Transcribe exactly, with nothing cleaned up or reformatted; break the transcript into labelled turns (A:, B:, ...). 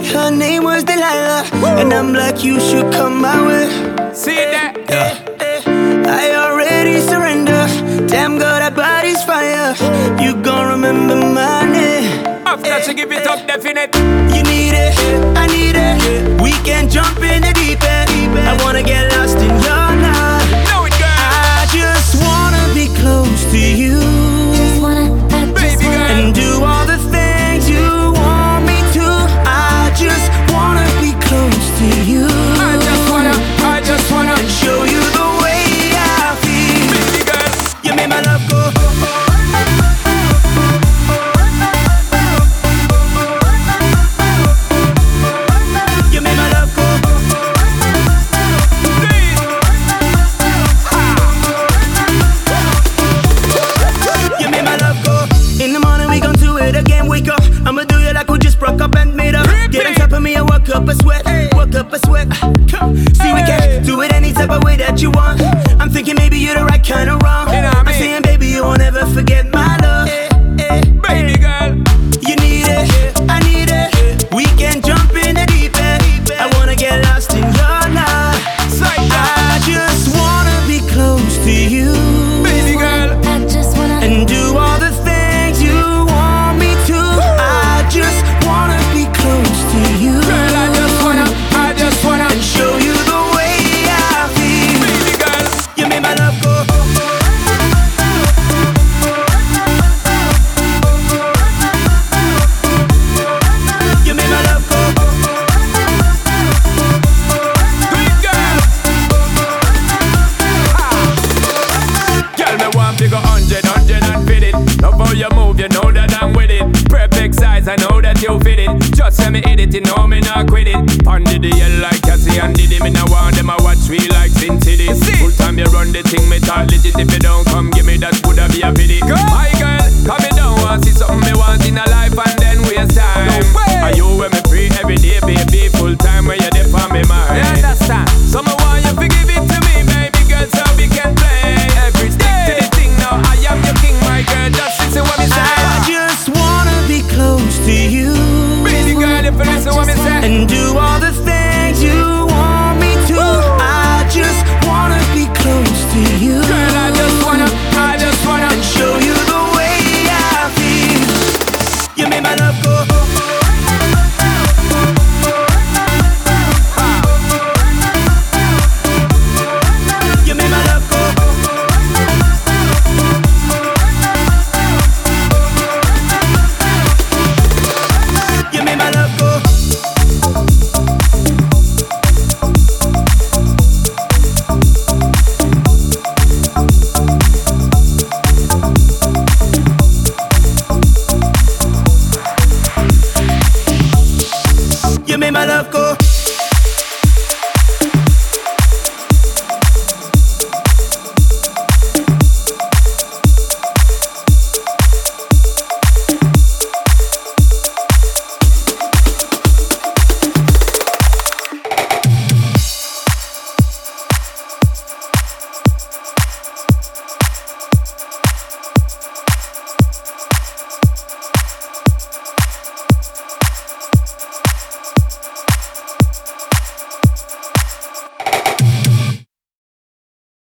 A: Her name was Delilah, and I'm like, you should come my way.
B: See that?
A: Yeah. I already surrender. Damn girl, that body's fire. You gon' remember my name.
B: I've got to give it up definite.
A: You need it, I need it. We can jump in the deep end. I wanna get lost in your love.
B: Know it, girl.
A: I just wanna be close to you.
C: Just wanna, I just
B: Baby
C: wanna.
B: girl.
A: And do all the things you want me to. I just wanna be close to you.
B: I just wanna, I just wanna
A: And show you the way I feel.
B: Baby girl.
A: You made my love go. You made my love go.
B: Please.
A: You made my love go. In the morning we gon' do it again. Wake up, I'ma do you like we just broke up and made up. Get on top of me and work up a sweat, work up a sweat. Come, see we can do it any type of way that you want. I'm thinking maybe you're the right kind of wrong.
B: You know what I
A: I'm
B: mean?
A: saying baby you won't ever forget my love.
B: Baby girl.
A: You need it, I need it. We can jump in the deep end. I wanna get lost in your love.
B: Psych
A: I just wanna be close to you.
B: Baby girl.
C: I just wanna.
A: And do all the things you want me to. I just wanna be close to you.
B: Girl, I just wanna, I just wanna
A: And show you the way I feel.
B: Baby girl.
A: You made my love go. You made my love go.
B: Sweet girl. Ha. Girl, me want to go hundred, hundred and fit it. Love how you move, you know that I'm with it. Perfect size, I know that you fit it. Just let me hit it, you know me not quit it. Under the hell like Cassie and Diddy, me now want them a watch me like Sin City. Full time you run the thing, me talk legit. If you don't come, give me that, coulda be a pity. My girl, come me down, want see something me want in a life and then waste time.